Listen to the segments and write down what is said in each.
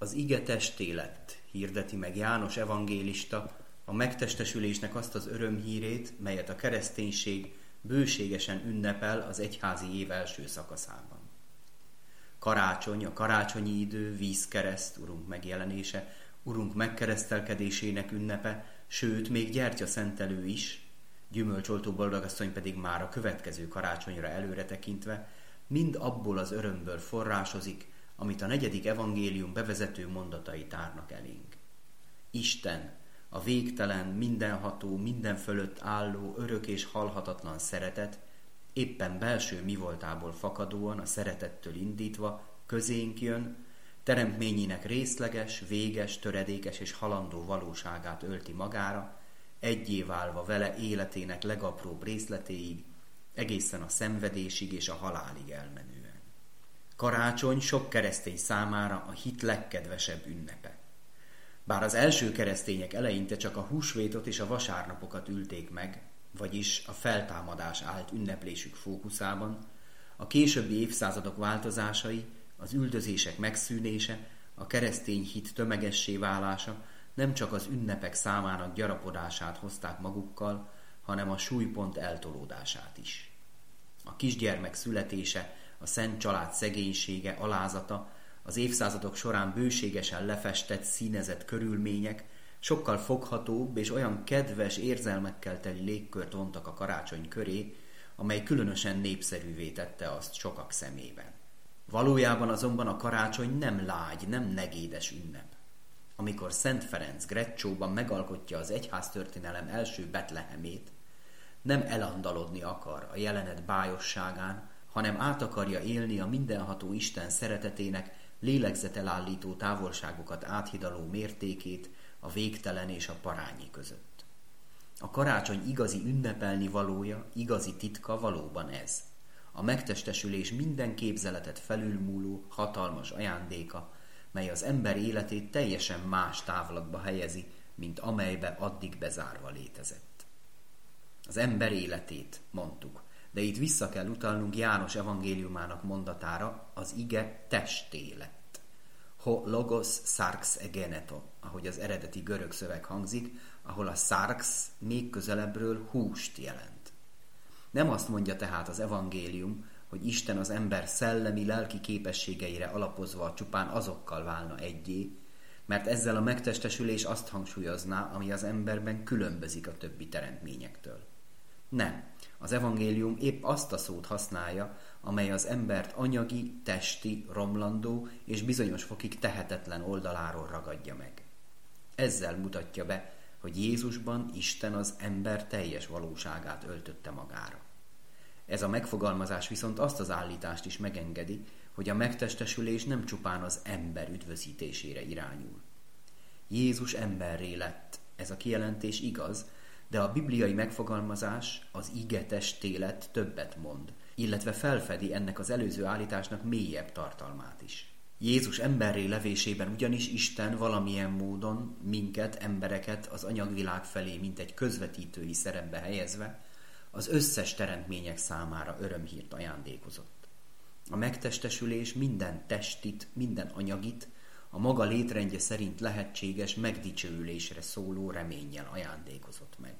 Az ige testé lett, hirdeti meg János evangélista a megtestesülésnek azt az örömhírét, melyet a kereszténység bőségesen ünnepel az egyházi év első szakaszában. Karácsony, a karácsonyi idő, vízkereszt, Urunk megjelenése, Urunk megkeresztelkedésének ünnepe, sőt, még gyertyaszentelő is, gyümölcsoltó boldogasszony pedig már a következő karácsonyra előre tekintve, mind abból az örömből forrásozik, amit a 4. evangélium bevezető mondatai tárnak elénk. Isten, a végtelen, mindenható, minden fölött álló, örök és halhatatlan szeretet, éppen belső mivoltából fakadóan, a szeretettől indítva, közénk jön, teremtményének részleges, véges, töredékes és halandó valóságát ölti magára, egyé válva vele életének legapróbb részletéig, egészen a szenvedésig és a halálig elmenően. Karácsony sok keresztény számára a hit legkedvesebb ünnepe. Bár az első keresztények eleinte csak a húsvétot és a vasárnapokat ülték meg, vagyis a feltámadás állt ünneplésük fókuszában, a későbbi évszázadok változásai, az üldözések megszűnése, a keresztény hit tömegessé válása nem csak az ünnepek számának gyarapodását hozták magukkal, hanem a súlypont eltolódását is. A kisgyermek születése, a szent család szegénysége, alázata, az évszázadok során bőségesen lefestett, színezett körülmények sokkal foghatóbb és olyan kedves érzelmekkel teli légkört vontak a karácsony köré, amely különösen népszerűvé tette azt sokak szemében. Valójában azonban a karácsony nem lágy, nem negédes ünnep. Amikor Szent Ferenc Greccsóban megalkotja az egyháztörténelem első Betlehemét, nem elandalodni akar a jelenet bájosságán, hanem át akarja élni a mindenható Isten szeretetének lélegzetelállító távolságokat áthidaló mértékét a végtelen és a parányi között. A karácsony igazi ünnepelni valója, igazi titka valóban ez. A megtestesülés minden képzeletet felülmúló, hatalmas ajándéka, mely az ember életét teljesen más távlatba helyezi, mint amelybe addig bezárva létezett. Az ember életét, mondtuk, de itt vissza kell utalnunk János evangéliumának mondatára, az ige testé lett. Ho logos sarx egeneto, ahogy az eredeti görög szöveg hangzik, ahol a sarx még közelebbről húst jelent. Nem azt mondja tehát az evangélium, hogy Isten az ember szellemi-lelki képességeire alapozva csupán azokkal válna egyé, mert ezzel a megtestesülés azt hangsúlyozná, ami az emberben különbözik a többi teremtményektől. Nem, az evangélium épp azt a szót használja, amely az embert anyagi, testi, romlandó és bizonyos fokig tehetetlen oldaláról ragadja meg. Ezzel mutatja be, hogy Jézusban Isten az ember teljes valóságát öltötte magára. Ez a megfogalmazás viszont azt az állítást is megengedi, hogy a megtestesülés nem csupán az ember üdvözítésére irányul. Jézus emberré lett, ez a kijelentés igaz, de a bibliai megfogalmazás, az ige testé lett többet mond, illetve felfedi ennek az előző állításnak mélyebb tartalmát is. Jézus emberré levésében ugyanis Isten valamilyen módon minket, embereket az anyagvilág felé mint egy közvetítői szerepbe helyezve az összes teremtmények számára örömhírt ajándékozott. A megtestesülés minden testit, minden anyagit a maga létrendje szerint lehetséges megdicsőülésre szóló reménnyel ajándékozott meg.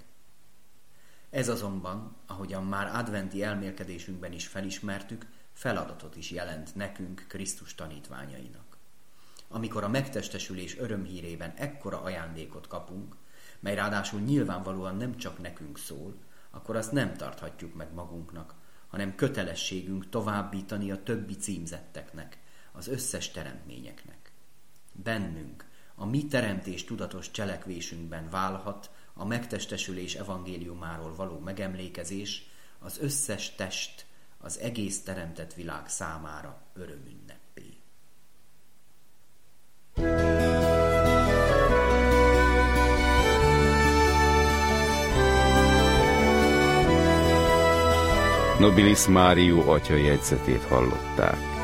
Ez azonban, ahogyan már adventi elmélkedésünkben is felismertük, feladatot is jelent nekünk, Krisztus tanítványainak. Amikor a megtestesülés örömhírében ekkora ajándékot kapunk, mely ráadásul nyilvánvalóan nem csak nekünk szól, akkor azt nem tarthatjuk meg magunknak, hanem kötelességünk továbbítani a többi címzetteknek, az összes teremtményeknek. Bennünk, a mi teremtés tudatos cselekvésünkben válhat a megtestesülés evangéliumáról való megemlékezés az összes test, az egész teremtett világ számára örömünneppé. Nobilis Márió atya jegyzetét hallották.